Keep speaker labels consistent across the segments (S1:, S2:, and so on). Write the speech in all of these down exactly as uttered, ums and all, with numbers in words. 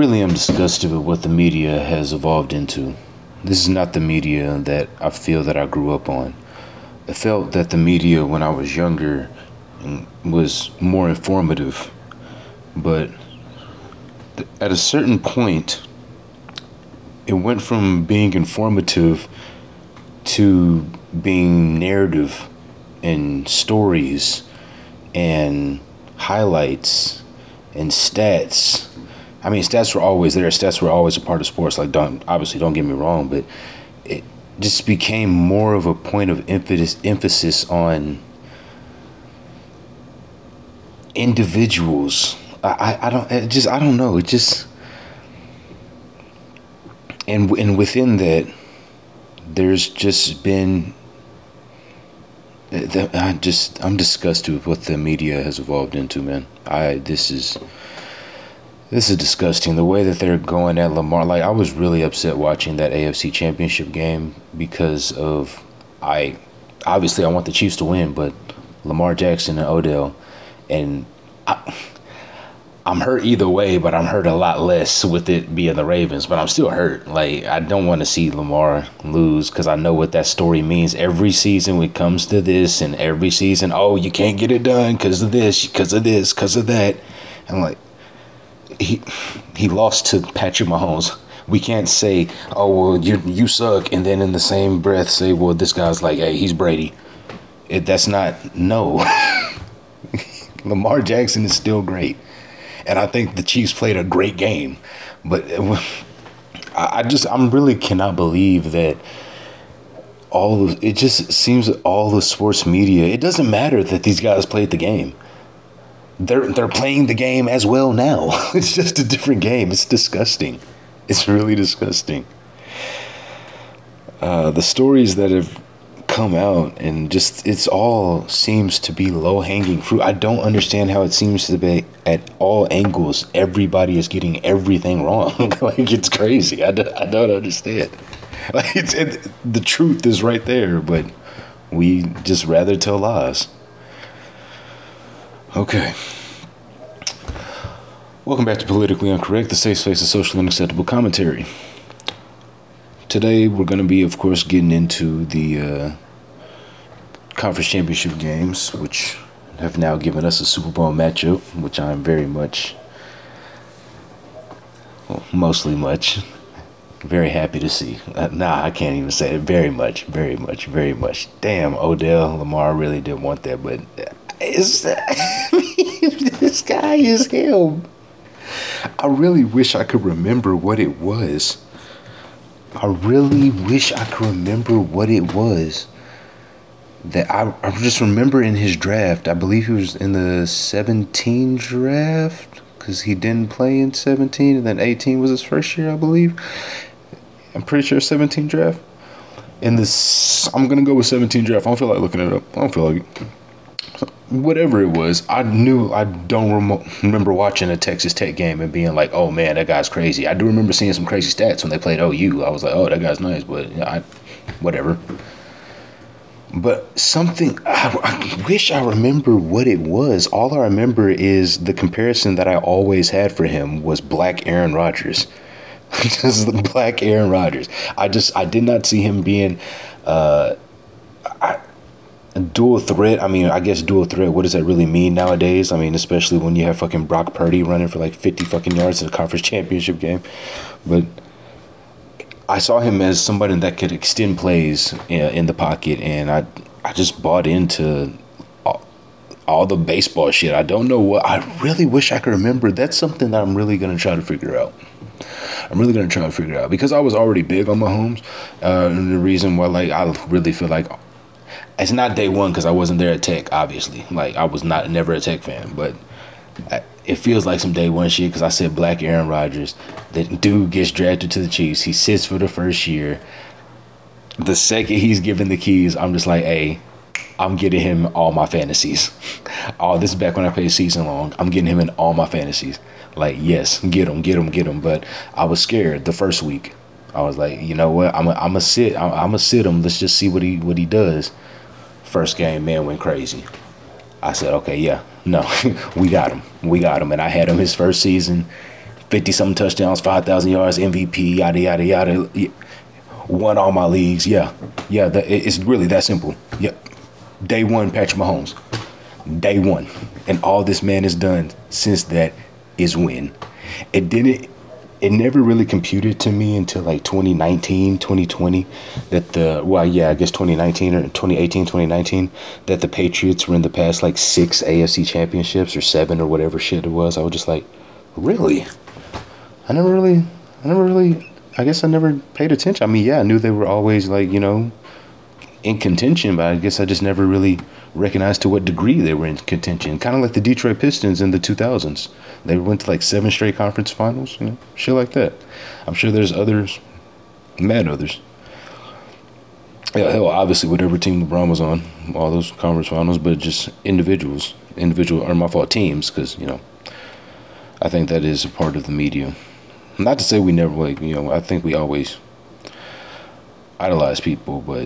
S1: really am disgusted with what the media has evolved into. This is not the media that I feel that I grew up on. I felt that the media when I was younger was more informative, but at a certain point, it went from being informative to being narrative and stories and highlights and stats. I mean, stats were always there. Stats were always a part of sports. Like, don't obviously don't get me wrong, but it just became more of a point of emphasis emphasis on individuals. I, I, I don't it just I don't know. It just and and within that, there's just been. I just I'm disgusted with what the media has evolved into, man. I this is. This is disgusting. The way that they're going at Lamar. Like, I was really upset watching that A F C Championship game because of, I, obviously I want the Chiefs to win, but Lamar Jackson and Odell, and I, I'm hurt either way, but I'm hurt a lot less with it being the Ravens, but I'm still hurt. Like, I don't want to see Lamar lose because I know what that story means. Every season when it comes to this, and every season, oh, you can't get it done because of this, because of this, because of that. I'm like, He he lost to Patrick Mahomes. We can't say, oh, well, you you suck, and then in the same breath say, well, this guy's like, hey, he's Brady. It, that's not, no. Lamar Jackson is still great. And I think the Chiefs played a great game. But I, I just, I'm really cannot believe that all of, it just seems that all the sports media, it doesn't matter that these guys played the game. They're they're playing the game as well now. It's just a different game. It's disgusting. It's really disgusting. Uh, the stories that have come out and just it's all seems to be low hanging fruit. I don't understand how it seems to be at all angles. Everybody is getting everything wrong. Like, it's crazy. I, do, I don't understand. Like, it's it, the truth is right there, but we just rather tell lies. Okay. Welcome back to Politically Incorrect, the safe space of socially unacceptable commentary. Today, we're going to be, of course, getting into the uh, conference championship games, which have now given us a Super Bowl matchup, which I'm very much, well, mostly much, very happy to see. Uh, nah, I can't even say it. Very much, very much, very much. Damn, Odell, Lamar really didn't want that, but... Is this guy is him. I really wish I could remember what it was. I really wish I could remember what it was. That I, I just remember in his draft, I believe he was in the seventeen draft, because he didn't play in seventeen, and then eighteen was his first year, I believe. I'm pretty sure seventeen draft. In this, I'm going to go with seventeen draft. I don't feel like looking it up. I don't feel like it. Whatever it was, I knew I don't rem- remember watching a Texas Tech game and being like, oh man, that guy's crazy. I do remember seeing some crazy stats when they played O U. I was like, oh, that guy's nice, but yeah, I, whatever. But something, I, I wish I remember what it was. All I remember is the comparison that I always had for him was black Aaron Rodgers. Just the black Aaron Rodgers. I just, I did not see him being, uh, I, dual threat. I mean, I guess dual threat. What does that really mean nowadays? I mean, especially when you have fucking Brock Purdy running for like fifty fucking yards in a conference championship game. But I saw him as somebody that could extend plays in the pocket, and I I just bought into all, all the baseball shit. I don't know what. I really wish I could remember. That's something that I'm really gonna try to figure out. I'm really gonna try to figure out because I was already big on Mahomes, uh, and the reason why, like, I really feel like. It's not day one because I wasn't there at Tech, obviously. Like, I was not never a Tech fan, but I, it feels like some day one shit because I said black Aaron Rodgers. The dude gets drafted to the Chiefs. He sits for the first year. The second he's given the keys, I'm just like, hey, I'm getting him all my fantasies. Oh, this is back when I played season long. I'm getting him in all my fantasies. Like, yes, get him, get him, get him. But I was scared the first week. I was like, you know what? I'm a, I'm a sit. I'm, I'm a sit him. Let's just see what he what he does. First game, man went crazy. I said, okay, yeah, no, we got him. We got him. And I had him his first season. fifty something touchdowns, five thousand yards, M V P, yada, yada, yada. Won all my leagues. Yeah. Yeah. That, it's really that simple. Yeah. Day one, Patrick Mahomes. Day one. And all this man has done since that is win. It didn't, it never really computed to me until like twenty nineteen, twenty twenty that the, well, yeah, I guess twenty nineteen or twenty eighteen, twenty nineteen, that the Patriots were in the past like six A F C championships or seven or whatever shit it was. I was just like, really? I never really, I never really, I guess I never paid attention. I mean, yeah, I knew they were always like, you know, in contention, but I guess I just never really recognized to what degree they were in contention. Kind of like the Detroit Pistons in the two thousands. They went to like seven straight conference finals, you know, shit like that. I'm sure there's others, mad others. Yeah, hell, obviously whatever team LeBron was on, all those conference finals, but just individuals, individual, or my fault, teams, because, you know, I think that is a part of the media. Not to say we never, like, you know, I think we always idolize people, but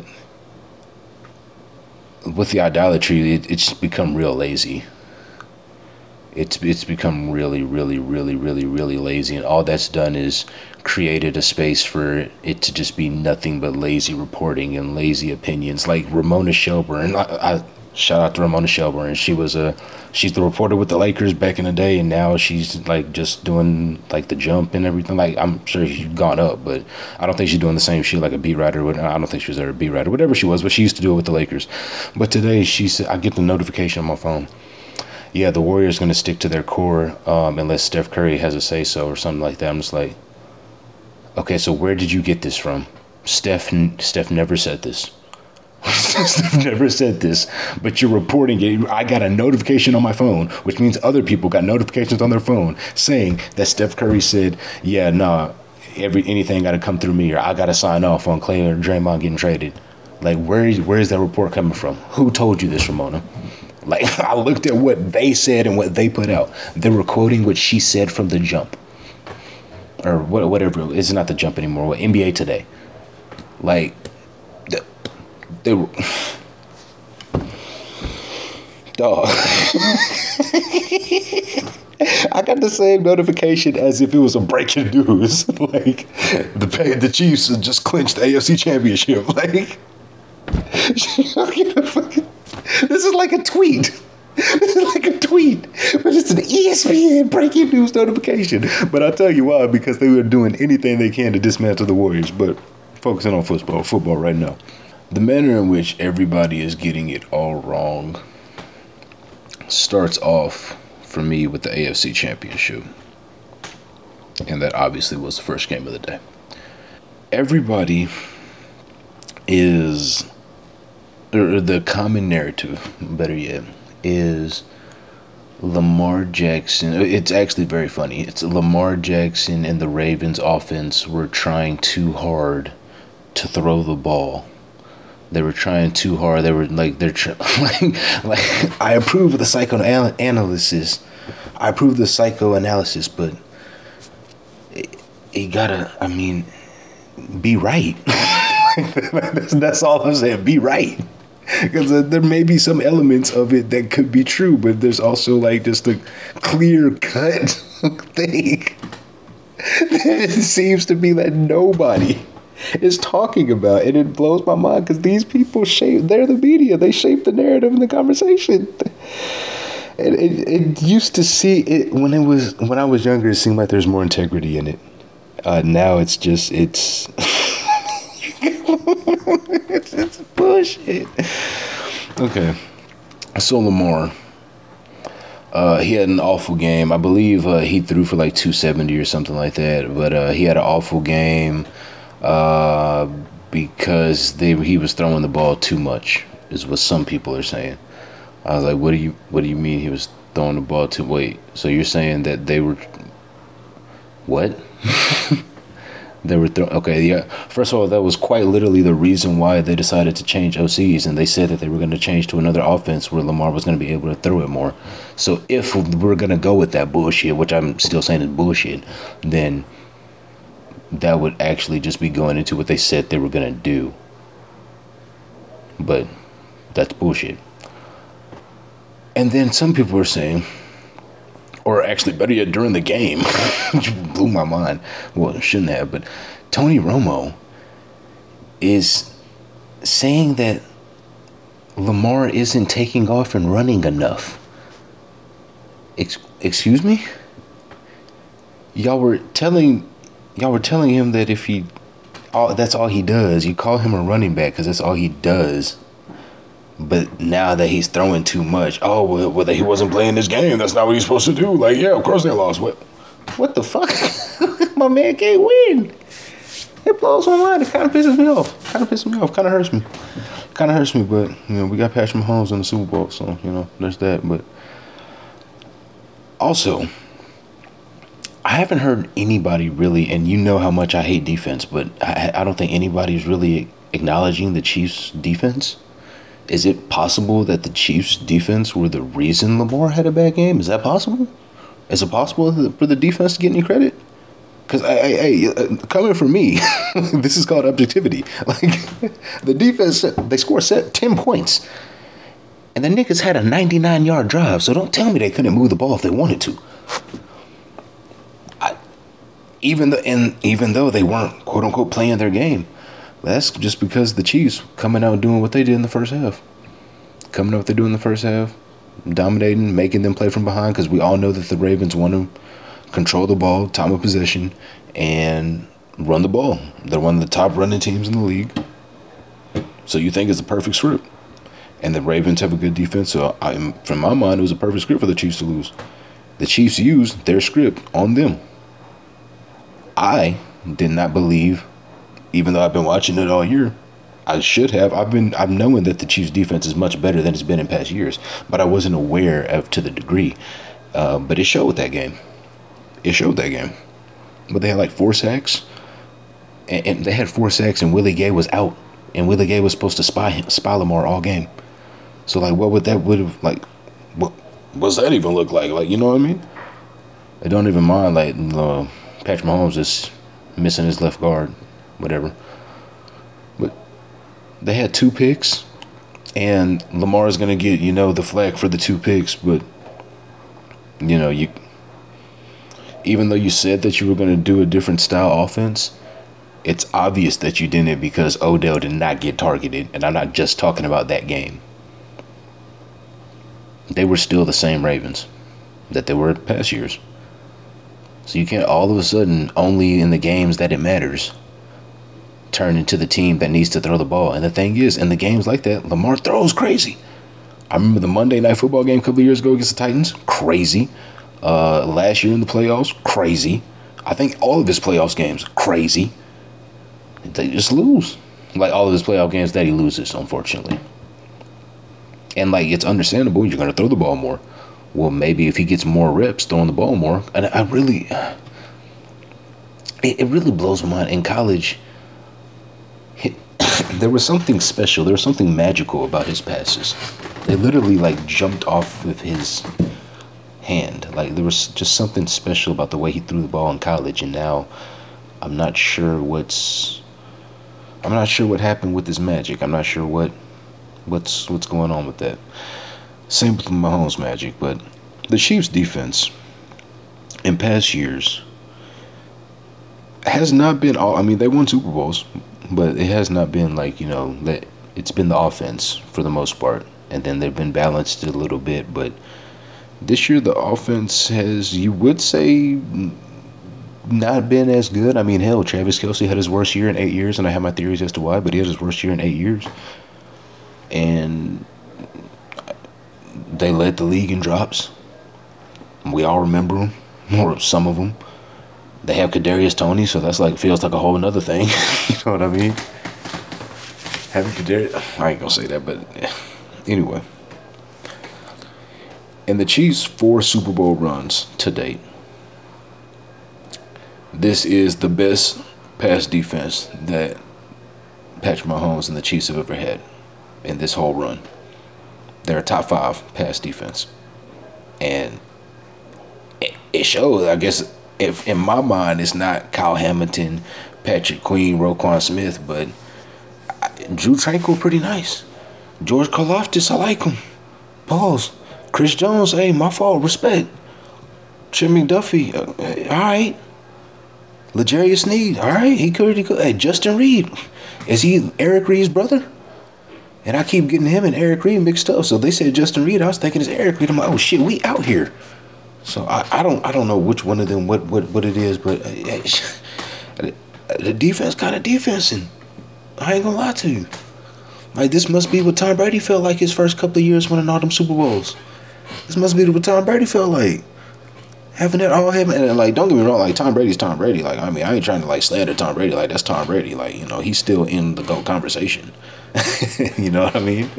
S1: with the idolatry, it, it's become real lazy. It's it's become really, really, really, really, really lazy, and all that's done is created a space for it to just be nothing but lazy reporting and lazy opinions. Like Ramona Shelburne, I, I shout out to Ramona Shelburne. She was a she's the reporter with the Lakers back in the day, and now she's like just doing like the jump and everything. Like I'm sure she's gone up, but I don't think she's doing the same shit like a beat writer. I don't think she was ever a beat writer, whatever she was, but she used to do it with the Lakers. But today she said, I get the notification on my phone. Yeah, the Warriors going to stick to their core um, unless Steph Curry has a say so or something like that. I'm just like, okay, so where did you get this from? Steph, Steph never said this. Steph never said this, but you're reporting it. I got a notification on my phone, which means other people got notifications on their phone saying that Steph Curry said, yeah, nah, every anything got to come through me, or I got to sign off on Clay or Draymond getting traded. Like, where is where is that report coming from? Who told you this, Ramona? Like, I looked at what they said and what they put out. They were quoting what she said from the jump. Or what, whatever. It's not the jump anymore. What, N B A Today. Like, they, they were... Dog. I got the same notification as if it was a breaking news. Like, the the Chiefs just clinched the A F C Championship. Like... This is like a tweet. This is like a tweet. But it's an E S P N breaking news notification. But I'll tell you why, because they were doing anything they can to dismantle the Warriors. But focusing on football, football right now. The manner in which everybody is getting it all wrong starts off, for me, with the A F C Championship. And that obviously was the first game of the day. Everybody is... or the common narrative, better yet, is Lamar Jackson. It's actually very funny. It's Lamar Jackson and the Ravens offense were trying too hard to throw the ball. They were trying too hard. They were like, they're tr- like, like, I approve of the psychoanalysis. I approve of the psychoanalysis, but it, it gotta, I mean, be right. that's, that's all I'm saying. Be right. Because there may be some elements of it that could be true, but there's also like just a clear cut thing that it seems to be that nobody is talking about. And it blows my mind because these people shape, they're the media. They shape the narrative and the conversation. And it, it used to see it when it was, when I was younger, it seemed like there's more integrity in it. Uh, now it's just, it's... it's, it's bullshit. Okay. So Lamar, uh, he had an awful game. I believe uh, he threw for like two seventy or something like that. But uh, he had an awful game uh, because they he was throwing the ball too much, is what some people are saying. I was like, what do you what do you mean he was throwing the ball too? Wait, so you're saying that they were what? They were throw- okay. Yeah. First of all, that was quite literally the reason why they decided to change O Cs, and they said that they were going to change to another offense where Lamar was going to be able to throw it more. So if we're going to go with that bullshit, which I'm still saying is bullshit, then that would actually just be going into what they said they were going to do. But that's bullshit. And then some people are saying, or actually better yet, during the game, which blew my mind. Well, it shouldn't have, but Tony Romo is saying that Lamar isn't taking off and running enough. Ex- excuse me? Y'all were telling, y'all were telling him that if he, all that's all he does. You call him a running back because that's all he does. But now that he's throwing too much, oh well, well, he wasn't playing this game. That's not what he's supposed to do. Like, yeah, of course they lost. What? What the fuck? My man can't win. It blows my mind. It kind of pisses me off. Kind of pisses me off. Kind of hurts me. Kind of hurts me. But you know, we got Patrick Mahomes in the Super Bowl, so you know, there's that. But also, I haven't heard anybody really, and you know how much I hate defense, but I, I don't think anybody's really acknowledging the Chiefs' defense. Is it possible that the Chiefs' defense were the reason Lamar had a bad game? Is that possible? Is it possible for the defense to get any credit? Because, hey, coming from me, this is called objectivity. Like, the defense, they scored set ten points. And the niggas had a ninety-nine-yard drive, so don't tell me they couldn't move the ball if they wanted to. I, even, the, and even though they weren't, quote-unquote, playing their game. That's just because the Chiefs coming out doing what they did in the first half. Coming out what they do in the first half. Dominating, making them play from behind. Because we all know that the Ravens want to control the ball, time of possession, and run the ball. They're one of the top running teams in the league. So you think it's a perfect script. And the Ravens have a good defense. So I, from my mind, it was a perfect script for the Chiefs to lose. The Chiefs used their script on them. I did not believe, even though I've been watching it all year, I should have. I've been, I'm knowing that the Chiefs' defense is much better than it's been in past years, but I wasn't aware of to the degree. Uh, but it showed that game. It showed that game. But they had like four sacks, and, and they had four sacks, and Willie Gay was out, and Willie Gay was supposed to spy him, spy Lamar all game. So like, what would that would have like? What what's that even look like? Like, you know what I mean? I don't even mind like uh, Patrick Mahomes is missing his left guard. Whatever. But they had two picks, and Lamar's going to get, you know, the flag for the two picks. But, you know, you even though you said that you were going to do a different style offense, it's obvious that you didn't because Odell did not get targeted. And I'm not just talking about that game. They were still the same Ravens that they were past years. So you can't all of a sudden, only in the games that it matters, turn into the team that needs to throw the ball. And the thing is, in the games like that, Lamar throws crazy. I remember the Monday Night Football game a couple of years ago against the Titans. Crazy. Uh, last year in the playoffs, crazy. I think all of his playoffs games, crazy. They just lose. Like all of his playoff games that he loses, unfortunately. And like, it's understandable. You're going to throw the ball more. Well, maybe if he gets more reps throwing the ball more. And I really, it, it really blows my mind. In college, there was something special. There was something magical about his passes. They literally like jumped off with his hand. Like there was just something special about the way he threw the ball in college. And now I'm not sure what's, I'm not sure what happened with his magic. I'm not sure what, what's, what's going on with that. Same with Mahomes' magic. But the Chiefs' defense in past years has not been all, I mean, they won Super Bowls. But it has not been like, you know, that it's been the offense for the most part. And then they've been balanced a little bit. But this year the offense has, you would say, not been as good. I mean, hell, Travis Kelce had his worst year in eight years. And I have my theories as to why. But he had his worst year in eight years. And they led the league in drops. We all remember them. Or some of them. They have Kadarius Toney, so that's like feels like a whole another thing. You know what I mean? Having Kadarius, I ain't gonna say that, but anyway. In the Chiefs' four Super Bowl runs to date, this is the best pass defense that Patrick Mahomes and the Chiefs have ever had in this whole run. They're a top five pass defense, and it, it shows. I guess. If in my mind, it's not Kyle Hamilton, Patrick Queen, Roquan Smith, but Drew Tranquil pretty nice. George Karlaftis, I like him. Pause. Chris Jones, hey, my fault, respect. Trent McDuffie, uh, all right. L'Jarius Sneed, all right. He could, he could. Hey, Justin Reed, is he Eric Reed's brother? And I keep getting him and Eric Reed mixed up. So they said Justin Reed. I was thinking it's Eric Reed. I'm like, oh shit, we out here. So I, I don't I don't know which one of them what what, what it is, but uh, the defense kind of defense, and I ain't gonna lie to you. Like, this must be what Tom Brady felt like his first couple of years winning all them Super Bowls. This must be what Tom Brady felt like. Having that all him, and like, don't get me wrong, like, Tom Brady's Tom Brady. Like, I mean, I ain't trying to like slander Tom Brady. Like, that's Tom Brady. Like, you know, he's still in the GOAT conversation. You know what I mean?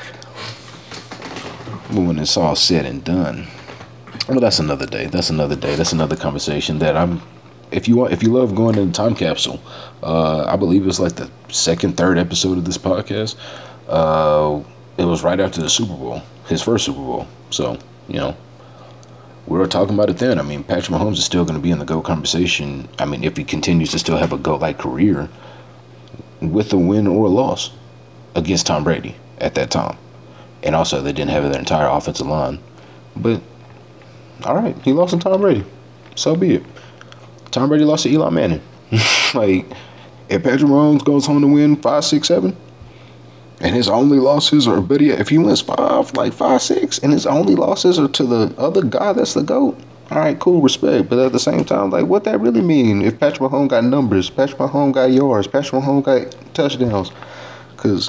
S1: But when it's all said and done, well, that's another day. That's another day. That's another conversation that I'm. If you want, if you love going in the time capsule, uh, I believe it's like the second, third episode of this podcast. Uh, it was right after the Super Bowl, his first Super Bowl. So, you know, we were talking about it then. I mean, Patrick Mahomes is still going to be in the GOAT conversation. I mean, if he continues to still have a GOAT-like career with a win or a loss against Tom Brady at that time. And also, they didn't have their entire offensive line. But, all right, he lost to Tom Brady. So be it. Tom Brady lost to Eli Manning. Like, if Patrick Mahomes goes home to win five, six, seven, and his only losses are, but yeah, if he wins five, like five, six, and his only losses are to the other guy that's the GOAT, all right, cool, respect. But at the same time, like, what that really mean? If Patrick Mahomes got numbers, Patrick Mahomes got yards, Patrick Mahomes got touchdowns, because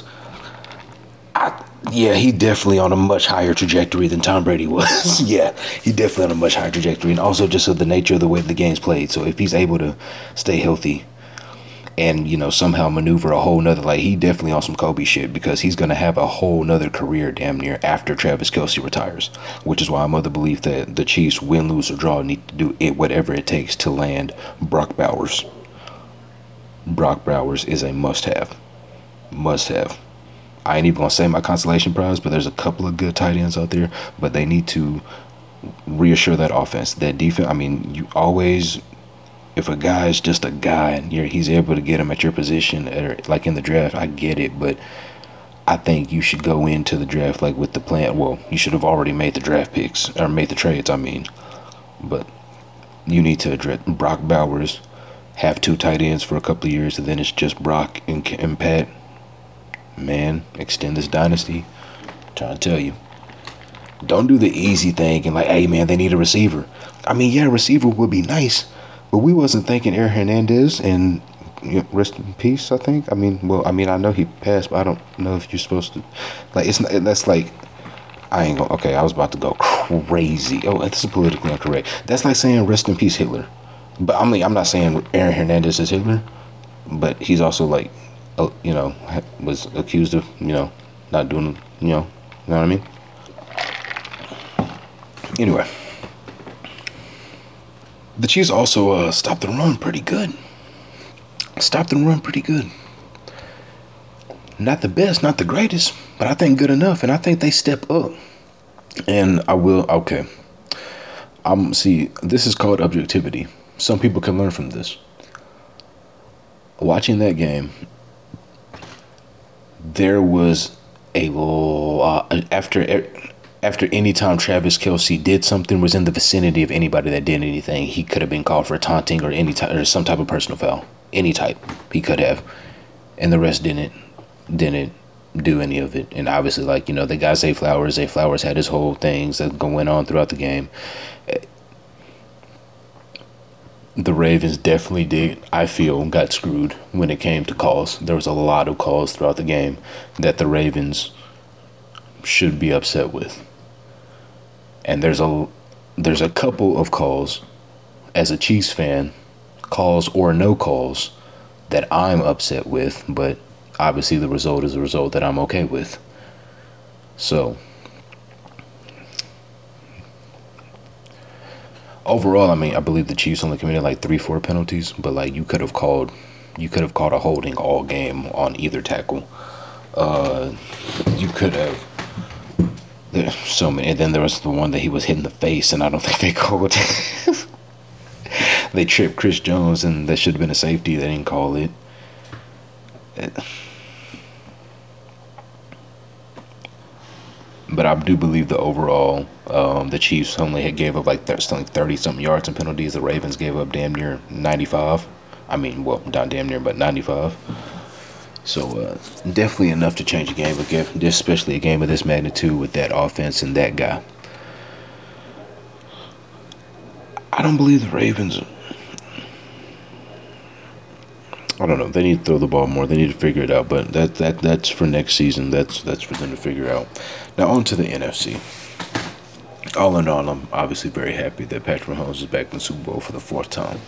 S1: I. Yeah, he definitely on a much higher trajectory than Tom Brady was. Yeah, he definitely on a much higher trajectory. And also just of the nature of the way the game's played. So if he's able to stay healthy and, you know, somehow maneuver a whole nother, like, he definitely on some Kobe shit, because he's going to have a whole nother career damn near after Travis Kelce retires. Which is why I'm of the belief that the Chiefs, win, lose, or draw, need to do it whatever it takes to land Brock Bowers. Brock Bowers is a must-have. Must-have. I ain't even gonna say my consolation prize, but there's a couple of good tight ends out there. But they need to reassure that offense, that defense. I mean, you always, if a guy is just a guy and you're, he's able to get him at your position, or like in the draft, I get it. But I think you should go into the draft like with the plan. Well, you should have already made the draft picks or made the trades. I mean, but you need to address Brock Bowers, have two tight ends for a couple of years, and then it's just Brock and, and Pat. Man, extend this dynasty. I'm trying to tell you. Don't do the easy thing and like, hey, man, they need a receiver. I mean, yeah, a receiver would be nice, but we wasn't thinking Aaron Hernandez, and, you know, rest in peace, I think. I mean, well, I mean, I know he passed, but I don't know if you're supposed to. Like, it's not, that's like, I ain't gonna, okay, I was about to go crazy. Oh, this is politically incorrect. That's like saying rest in peace, Hitler. But I mean, I'm not saying Aaron Hernandez is Hitler, but he's also like, you know, was accused of, you know, not doing, you know, you know what I mean? Anyway. The Chiefs also uh, stopped the run pretty good. Stopped the run pretty good. Not the best, not the greatest, but I think good enough, and I think they step up. And I will, okay. I'm, see, this is called objectivity. Some people can learn from this. Watching that game, there was a lot, after after any time Travis Kelce did something, was in the vicinity of anybody that did anything, he could have been called for taunting or any type, or some type of personal foul, any type he could have, and the rest didn't didn't do any of it. And obviously, like, you know, the guy Zay Flowers, Zay Flowers had his whole things that went on throughout the game. The Ravens definitely did, I feel, got screwed when it came to calls. There was a lot of calls throughout the game that the Ravens should be upset with. And there's a there's a couple of calls, as a Chiefs fan, calls or no calls, that I'm upset with, but obviously the result is a result that I'm okay with. So overall, I mean, I believe the Chiefs only committed like three, four penalties, but like you could have called, you could have called a holding all game on either tackle. Uh, you could have. There's so many. And then there was the one that he was hit in the face, and I don't think they called. They tripped Chris Jones, and that should have been a safety. They didn't call it. it But I do believe the overall, um, the Chiefs only had gave up like thirty something yards and penalties. The Ravens gave up damn near ninety-five. I mean, well, not damn near, but ninety-five. So uh, definitely enough to change a game, but especially a game of this magnitude with that offense and that guy. I don't believe the Ravens. I don't know. They need to throw the ball more. They need to figure it out. But that that that's for next season. That's that's for them to figure out. Now on to the N F C. All in all, I'm obviously very happy that Patrick Mahomes is back in the Super Bowl for the fourth time.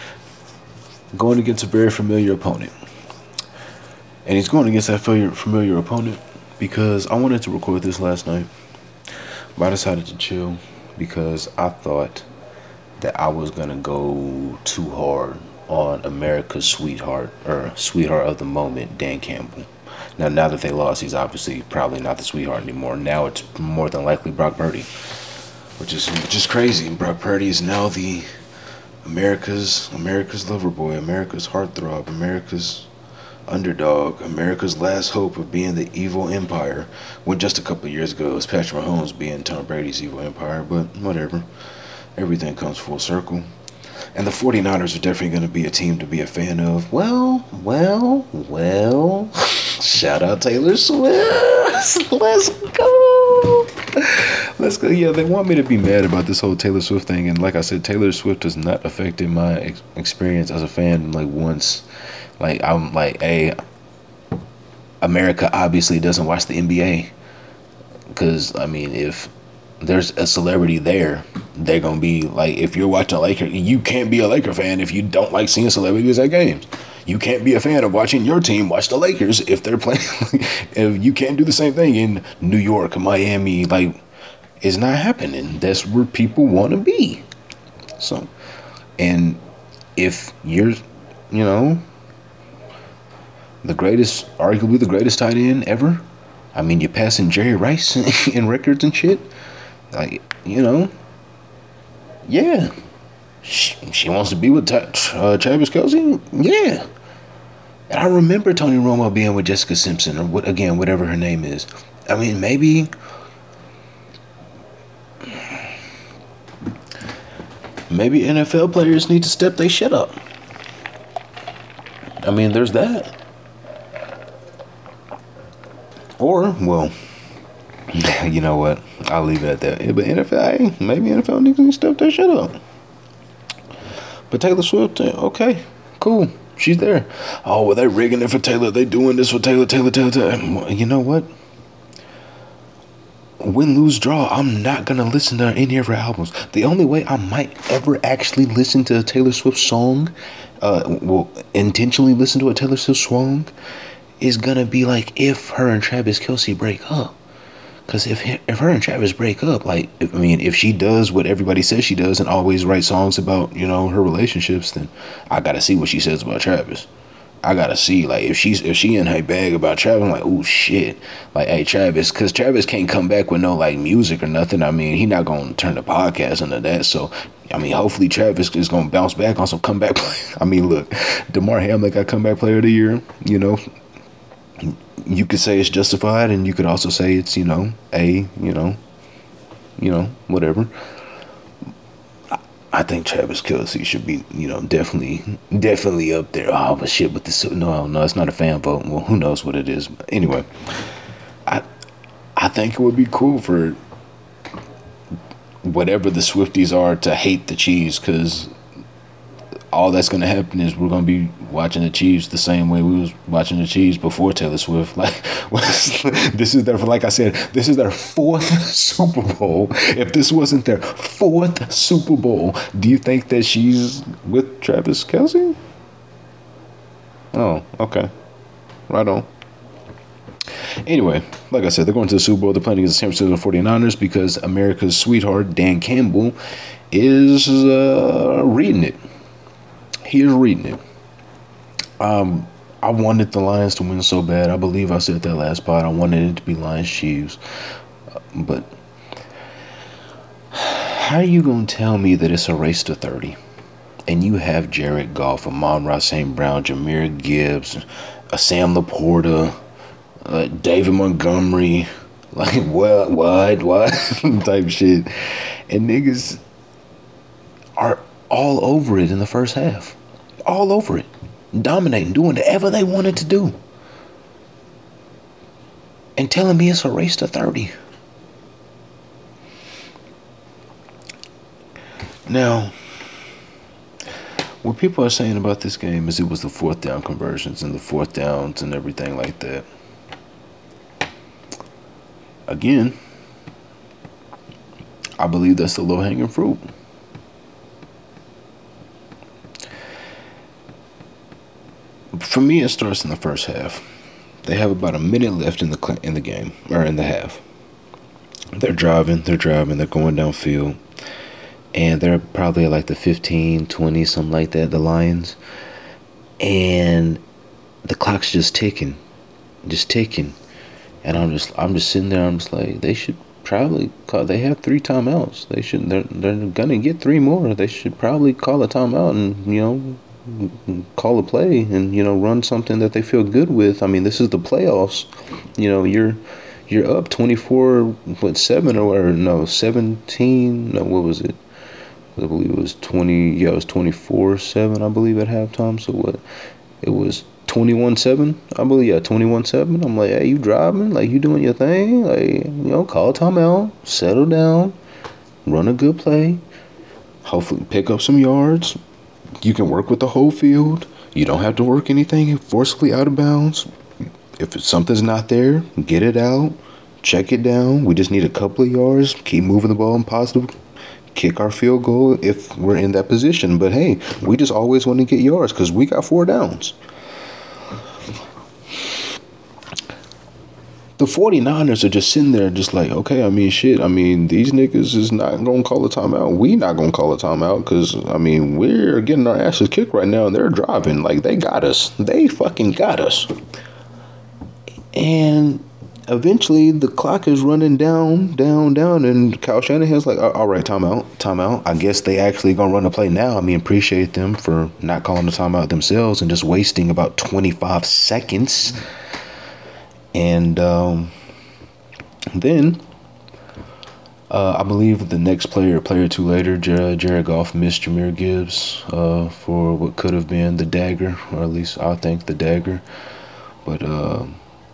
S1: Going against a very familiar opponent. And he's going against that familiar, familiar opponent because I wanted to record this last night. But I decided to chill because I thought that I was going to go too hard on America's sweetheart, or sweetheart of the moment, Dan Campbell. Now, now that they lost, he's obviously probably not the sweetheart anymore. Now it's more than likely Brock Purdy, which is which is crazy. Brock Purdy is now the America's America's lover boy, America's heartthrob, America's underdog, America's last hope of being the evil empire. When just a couple of years ago, it was Patrick Mahomes being Tom Brady's evil empire, but whatever. Everything comes full circle. And the 49ers are definitely going to be a team to be a fan of. Well, well, well. Shout out Taylor Swift. Let's go. Let's go. Yeah, they want me to be mad about this whole Taylor Swift thing. And like I said, Taylor Swift has not affected my ex- experience as a fan like once. Like, I'm like, hey, America obviously doesn't watch the N B A. Because, I mean, if there's a celebrity there, they're going to be like, if you're watching a Laker, you can't be a Laker fan if you don't like seeing celebrities at games. You can't be a fan of watching your team watch the Lakers if they're playing. If you can't do the same thing in New York, Miami, like, it's not happening. That's where people want to be. So, and if you're, you know, the greatest, arguably the greatest tight end ever, I mean, you're passing Jerry Rice in records and shit. Like, you know, yeah. She, she wants to be with uh, Travis Kelce? Yeah. And I remember Tony Romo being with Jessica Simpson, or what, again, whatever her name is. I mean, maybe, maybe N F L players need to step their shit up. I mean, there's that. Or, well, you know what? I'll leave it at that. Yeah, but N F L, hey, maybe N F L needs to step their shit up. But Taylor Swift, okay, cool. She's there. Oh, well, they rigging it for Taylor. They doing this for Taylor, Taylor, Taylor, Taylor. You know what? Win, lose, draw. I'm not going to listen to any of her albums. The only way I might ever actually listen to a Taylor Swift song, uh, well, intentionally listen to a Taylor Swift song, is going to be like if her and Travis Kelce break up. Because if if her and Travis break up, like, if, I mean, if she does what everybody says she does and always writes songs about, you know, her relationships, then I got to see what she says about Travis. I got to see, like, if she's if she in her bag about Travis, I'm like, oh, shit. Like, hey, Travis, because Travis can't come back with no, like, music or nothing. I mean, he not going to turn the podcast into that. So, I mean, hopefully Travis is going to bounce back on some comeback play. I mean, look, DeMar Hamlin got comeback player of the year, you know. You could say it's justified, and you could also say it's, you know, a, you know, you know, whatever. I, I think Travis Kelce should be, you know, definitely, definitely up there. Oh, but shit, but this, no, no, it's not a fan vote. Well, who knows what it is? But anyway, I, I think it would be cool for whatever the Swifties are to hate the Chiefs, because all that's going to happen is we're going to be watching the Chiefs the same way we was watching the Chiefs before Taylor Swift. Like, this is their, like I said, this is their fourth Super Bowl. If this wasn't their fourth Super Bowl, do you think that she's with Travis Kelce? Oh, okay. Right on. Anyway, like I said, they're going to the Super Bowl. They're playing against the San Francisco forty-niners because America's sweetheart, Dan Campbell, is uh, reading it. He is reading it. Um, I wanted the Lions to win so bad. I believe I said that last part. I wanted it to be Lions Chiefs. Uh, but how are you going to tell me that it's a race to thirty? And you have Jared Goff, Amon-Ra Saint Brown, Jahmyr Gibbs, uh, Sam Laporta, uh, David Montgomery, Like, what, what, what type shit. And niggas are all over it in the first half. All over it. Dominating, doing whatever they wanted to do. And telling me it's a race to thirty. Now, what people are saying about this game is it was the fourth down conversions and the fourth downs and everything like that. Again, I believe that's the low-hanging fruit. For me, it starts in the first half. They have about a minute left in the in the game, or in the half. They're driving, they're driving, they're going downfield. And they're probably at like the fifteen, twenty, something like that, the Lions. And the clock's just ticking. Just ticking. And I'm just I'm just sitting there, I'm just like, they should probably call, they have three timeouts. They should they're they're gonna get three more. They should probably call a timeout and, you know, call a play and, you know, run something that they feel good with. I mean, this is the playoffs. You know, you're you're up twenty-four, what, seven or, or no, seventeen, no, what was it? I believe it was twenty, yeah, it was twenty-four seven, I believe, at halftime. So what? It was twenty-one seven, I believe, yeah, twenty-one seven. I'm like, hey, you driving? Like, you doing your thing? Like, you know, call a timeout, settle down, run a good play, hopefully pick up some yards. You can work with the whole field. You don't have to work anything forcibly out of bounds. If something's not there, get it out, check it down. We just need a couple of yards. Keep moving the ball in positive. Kick our field goal if we're in that position. But hey, we just always want to get yards because we got four downs. The 49ers are just sitting there just like, okay, I mean, shit. I mean, these niggas is not going to call a timeout. We not going to call a timeout because, I mean, we're getting our asses kicked right now and they're driving. Like, they got us. They fucking got us. And eventually the clock is running down, down, down. And Kyle Shanahan's like, all right, timeout, timeout. I guess they actually going to run a play now. I mean, appreciate them for not calling the timeout themselves and just wasting about twenty-five seconds. And um, then uh, I believe the next player, a player or two later, Jared, Jared Goff missed Jahmyr Gibbs uh, for what could have been the dagger, or at least I think the dagger. But uh,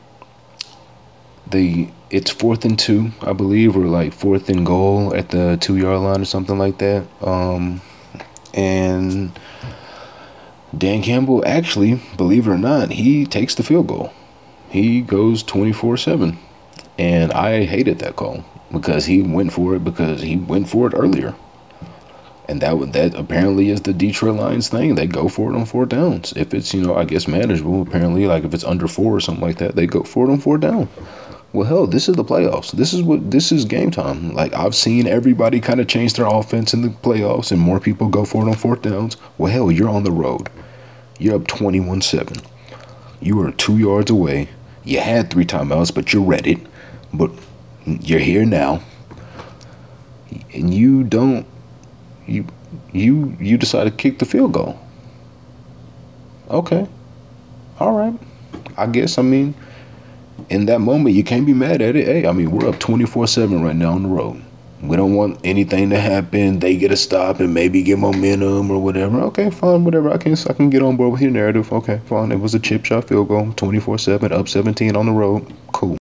S1: the it's fourth and two, I believe, or like fourth and goal at the two-yard line or something like that. Um, and Dan Campbell actually, believe it or not, he takes the field goal. He goes twenty-four seven, and I hated that call because he went for it because he went for it earlier, and that that apparently is the Detroit Lions thing. They go for it on four downs. If it's, you know, I guess manageable, apparently, like if it's under four or something like that, they go for it on four down. Well, hell, this is the playoffs. This is what this is game time. Like, I've seen everybody kind of change their offense in the playoffs, and more people go for it on fourth downs. Well, hell, you're on the road. You're up twenty-one seven. You are two yards away. You had three timeouts, but you read it. But you're here now, and you don't. You you you decide to kick the field goal. Okay, all right. I guess, I mean, in that moment, you can't be mad at it. Hey, I mean, we're up twenty-four seven right now on the road. We don't want anything to happen. They get a stop and maybe get momentum or whatever. Okay, fine, whatever. I can I can get on board with your narrative. Okay, fine. It was a chip shot field goal, twenty-four seven, up seventeen on the road. Cool.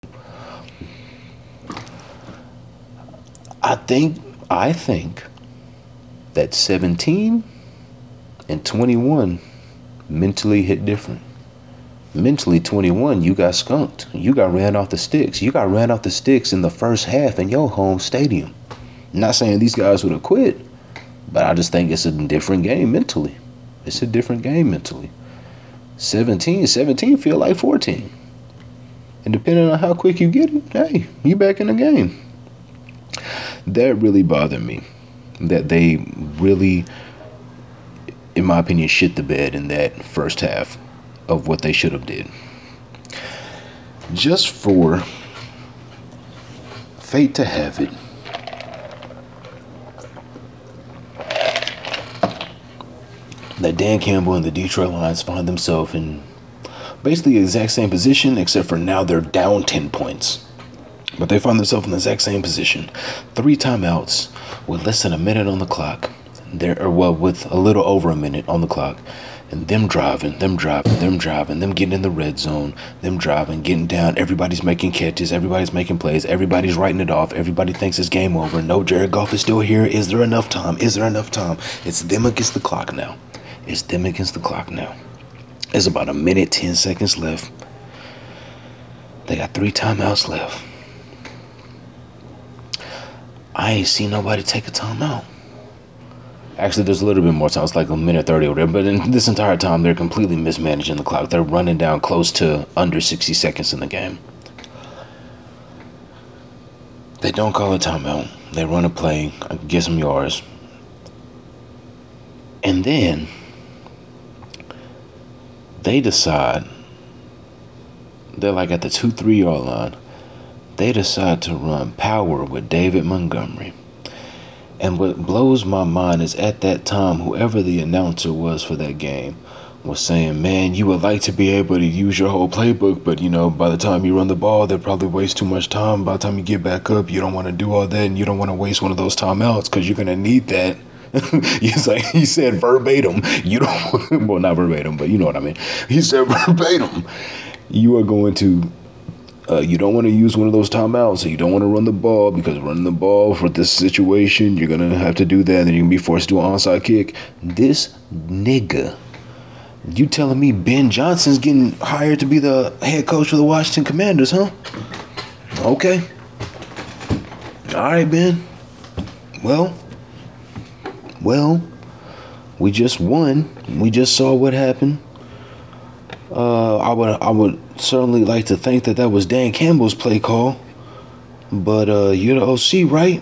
S1: I think I think that seventeen and twenty-one mentally hit different. Mentally, twenty-one, you got skunked. You got ran off the sticks. You got ran off the sticks in the first half in your home stadium. Not saying these guys would have quit, but I just think it's a different game mentally. It's a different game mentally. seventeen, seventeen feel like fourteen. And depending on how quick you get it, hey, you back in the game. That really bothered me. That they really, in my opinion, shit the bed in that first half of what they should have did. Just for fate to have it, that Dan Campbell and the Detroit Lions find themselves in basically the exact same position, except for now they're down ten points. But they find themselves in the exact same position. Three timeouts with less than a minute on the clock. There, or well, with a little over a minute on the clock. And them driving, them driving, them driving, them getting in the red zone, them driving, getting down. Everybody's making catches. Everybody's making plays. Everybody's writing it off. Everybody thinks it's game over. No, Jared Goff is still here. Is there enough time? Is there enough time? It's them against the clock now. It's them against the clock now. There's about a minute, ten seconds left. They got three timeouts left. I ain't seen nobody take a timeout. Actually, there's a little bit more time. It's like a minute thirty or whatever. But in this entire time, they're completely mismanaging the clock. They're running down close to under sixty seconds in the game. They don't call a timeout. They run a play, get some yards. And then they decide, they're like at the two, three yard line. They decide to run power with David Montgomery. And what blows my mind is at that time, whoever the announcer was for that game was saying, man, you would like to be able to use your whole playbook, but, you know, by the time you run the ball, they'll probably waste too much time. By the time you get back up, you don't want to do all that, and you don't want to waste one of those timeouts because you're going to need that. He's like, he said verbatim, you don't, well, not verbatim, but you know what I mean. He said verbatim, you are going to Uh, you don't want to use one of those timeouts, so you don't want to run the ball, because running the ball for this situation, you're going to have to do that, and then you're going to be forced to do an onside kick. This nigga, you telling me Ben Johnson's getting hired to be the head coach of the Washington Commanders, huh? Okay. All right, Ben. Well, well, we just won. We just saw what happened. Uh, I would I would certainly like to think that that was Dan Campbell's play call, but uh, you're the O C, right?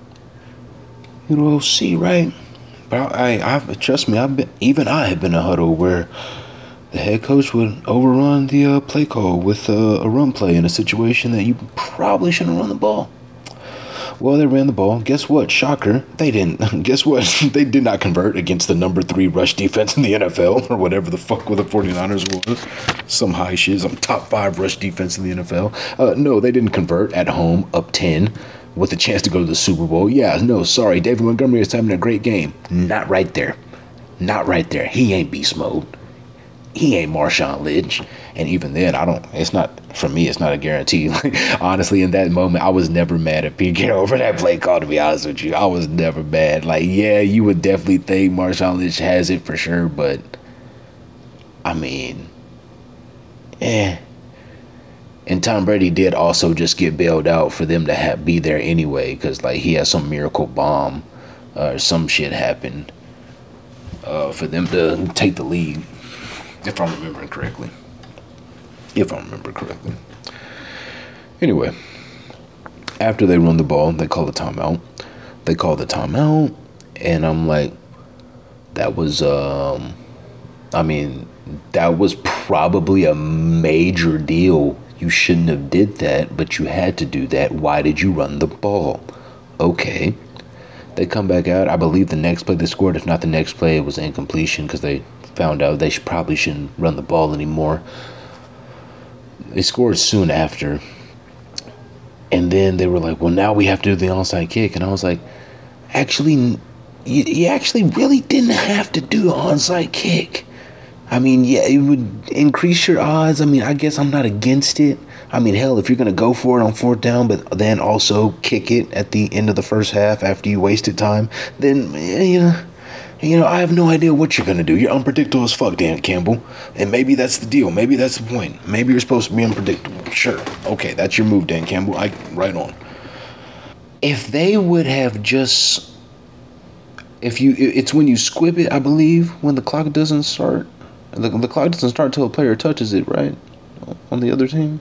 S1: You're the O C, right? But I, I, I trust me, I've been even I have been in a huddle where the head coach would overrun the uh, play call with uh, a run play in a situation that you probably shouldn't run the ball. Well, they ran the ball. Guess what? Shocker. They didn't. Guess what? They did not convert against the number three rush defense in the N F L, or whatever the fuck with the 49ers was. Some high shit. Some top five rush defense in the N F L. Uh, no, they didn't convert at home, up ten, with a chance to go to the Super Bowl. Yeah, no, sorry. David Montgomery is having a great game. Not right there. Not right there. He ain't beast mode. He ain't Marshawn Lynch. And even then, I don't, it's not, for me, it's not a guarantee. Like, honestly, in that moment, I was never mad at Pete Carroll over that play call, to be honest with you. I was never mad. Like, yeah, you would definitely think Marshawn Lynch has it for sure, but, I mean, eh. And Tom Brady did also just get bailed out for them to have, be there anyway, because, like, he had some miracle bomb or some shit happened uh, for them to take the lead, if I'm remembering correctly. If I remember correctly. Anyway, after they run the ball, they call the timeout. They call the timeout, and I'm like, that was, um, I mean, that was probably a major deal. You shouldn't have did that, but you had to do that. Why did you run the ball? Okay. They come back out. I believe the next play they scored, if not the next play, it was incompletion because they found out they should, probably shouldn't run the ball anymore. They scored soon after. And then they were like, well, now we have to do the onside kick. And I was like, actually, you, you actually really didn't have to do an onside kick. I mean, yeah, it would increase your odds. I mean, I guess I'm not against it. I mean, hell, if you're going to go for it on fourth down, but then also kick it at the end of the first half after you wasted time, then, you know, you know, I have no idea what you're going to do. You're unpredictable as fuck, Dan Campbell. And maybe that's the deal. Maybe that's the point. Maybe you're supposed to be unpredictable. Sure. Okay, that's your move, Dan Campbell. I right on. If they would have just, if you, it's when you squib it, I believe, when the clock doesn't start. The, the clock doesn't start until a player touches it, right? On the other team.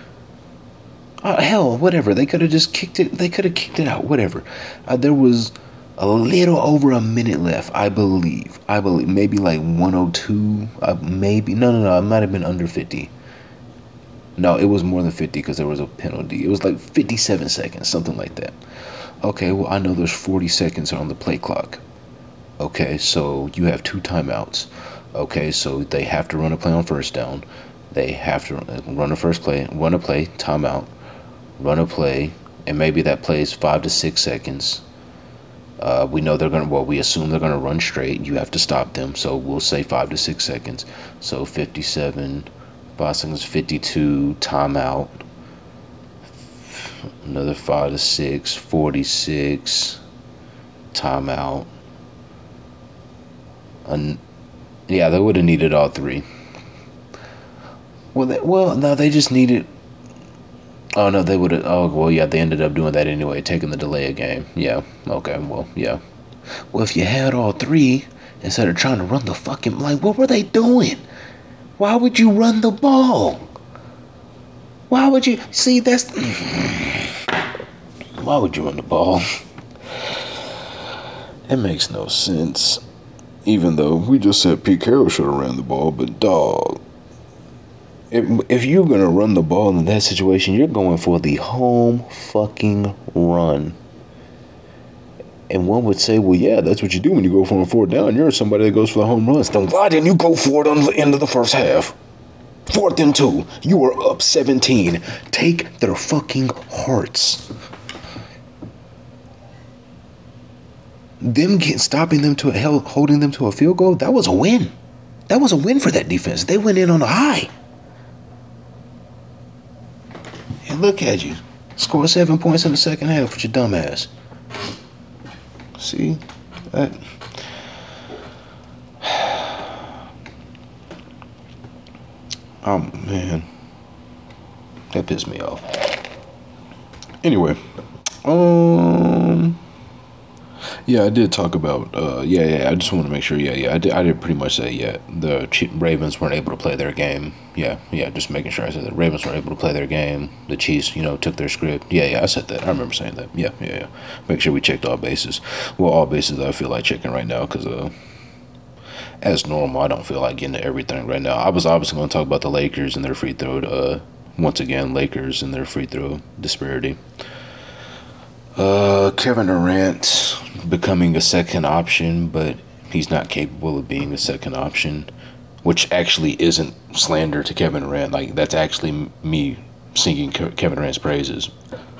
S1: Oh, hell, whatever. They could have just kicked it. They could have kicked it out. Whatever. Uh, there was a little over a minute left, I believe. I believe maybe like one oh two. Uh, maybe no, no, no. It might have been under fifty. No, it was more than fifty because there was a penalty. It was like fifty-seven seconds, something like that. Okay, well, I know there's forty seconds on the play clock. Okay, so you have two timeouts. Okay, so they have to run a play on first down. They have to run a first play, run a play, timeout. run a play, and maybe that play is five to six seconds. Uh, we know they're gonna. Well, we assume they're gonna run straight. You have to stop them, so we'll say five to six seconds. So fifty-seven, five seconds, fifty-two, timeout. Another five to six, forty-six, timeout. And yeah, they would have needed all three. Well, they, well, no, they just needed. Oh no, they would have. Oh well, yeah, they ended up doing that anyway, taking the delay of game. Yeah, okay, well, yeah. Well, if you had all three instead of trying to run the fucking, like, what were they doing? Why would you run the ball? Why would you see? That's why would you run the ball? It makes no sense. Even though we just said Pete Carroll should have ran the ball, but dog. If, if you're going to run the ball in that situation, you're going for the home fucking run. And one would say, well, yeah, that's what you do when you go for a fourth down. You're somebody that goes for the home runs. Then why didn't you go for it on the end of the first half? Fourth and two. You were up seventeen. Take their fucking hearts. Them get, stopping them to a, holding them to a field goal, that was a win. That was a win for that defense. They went in on a high. And look at you. Score seven points in the second half with your dumb ass. See? That. Oh, man. That pissed me off. Anyway. Um... Yeah, I did talk about, uh, yeah, yeah, I just want to make sure, yeah, yeah, I did, I did pretty much say, yeah, the Ravens weren't able to play their game, yeah, yeah, just making sure I said that, Ravens weren't able to play their game, the Chiefs, you know, took their script, yeah, yeah, I said that, I remember saying that, yeah, yeah, yeah, make sure we checked all bases, well, all bases I feel like checking right now, because, uh, as normal, I don't feel like getting to everything right now. I was obviously going to talk about the Lakers and their free throw, uh, once again, Lakers and their free throw disparity. Uh, Kevin Durant becoming a second option, but he's not capable of being a second option, which actually isn't slander to Kevin Durant. Like, that's actually me singing Kevin Durant's praises.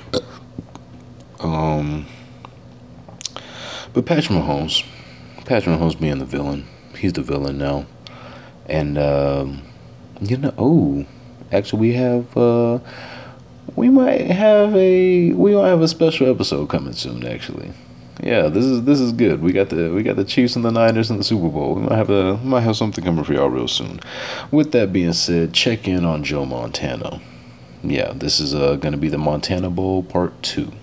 S1: Um, but Patrick Mahomes, Patrick Mahomes being the villain, he's the villain now, and um, you know, oh, actually we have uh. We might have a we might have a special episode coming soon. Actually, yeah, this is this is good. We got the we got the Chiefs and the Niners in the Super Bowl. We might have a we might have something coming for y'all real soon. With that being said, check in on Joe Montana. Yeah, this is uh, going to be the Montana Bowl Part Two.